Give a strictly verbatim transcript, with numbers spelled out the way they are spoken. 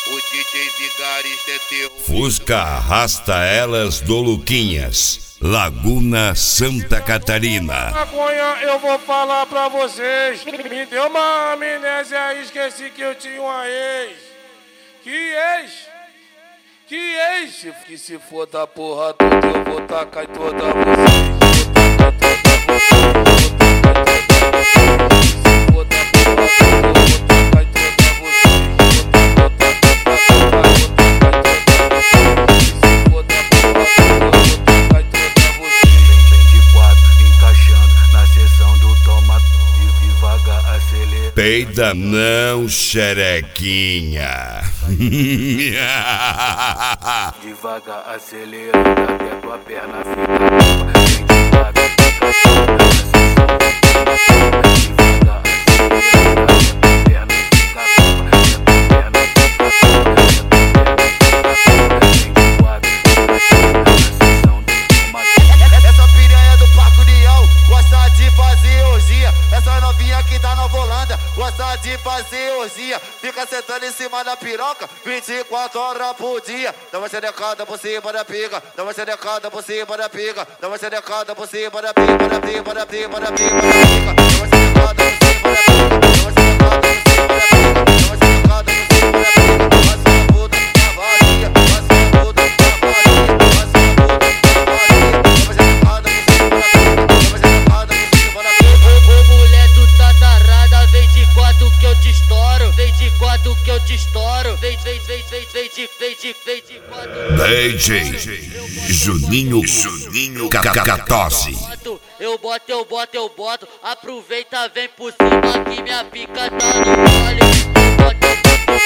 O D J Vigarista é terror. Fusca arrasta elas do Luquinhas, Laguna, Santa Catarina. Maconha, eu vou falar pra vocês. Me deu uma amnésia, esqueci que eu tinha uma ex. Que ex? Que ex? Que se for da porra toda, eu vou tacar em toda vocês. Peida não, xerequinha. Devagar, acelerando até tua perna ficar nova. Devagar, acelerando até tua perna ficar nova. Essa piranha do Parque União gosta de fazer orgia. Essa novinha que tá na Holanda gosta de fazer orgia. Fica sentando em cima da piroca vinte e quatro horas por dia. Dá uma xerecada por cima da pica. Dá uma xerecada por cima da pica. Dá uma xerecada por cima da pica. Da pica, da pica, da pica, da pica. Dá uma xerecada por cima da pica. Dá uma xerecada por cima da pica. Dá uma xerecada por cima da pica. Vai ser a puta da vazia. Vai ser a puta da vazia. Vai ser a puta da vazia. Dá uma xerecada por cima da pica. Dá uma xerecada por cima da pica. Ô mulher, tu tá tarada, vem de quatro que eu te estouro. Vem de quatro que eu te estouro. Vem, vem, vem, vem, vem de, vem de, vem de quatro. D J Juninho, Juninho Cacatosse. Eu boto, eu boto, eu boto. Aproveita, vem por cima que minha pica tá no mole. Eu boto, eu boto.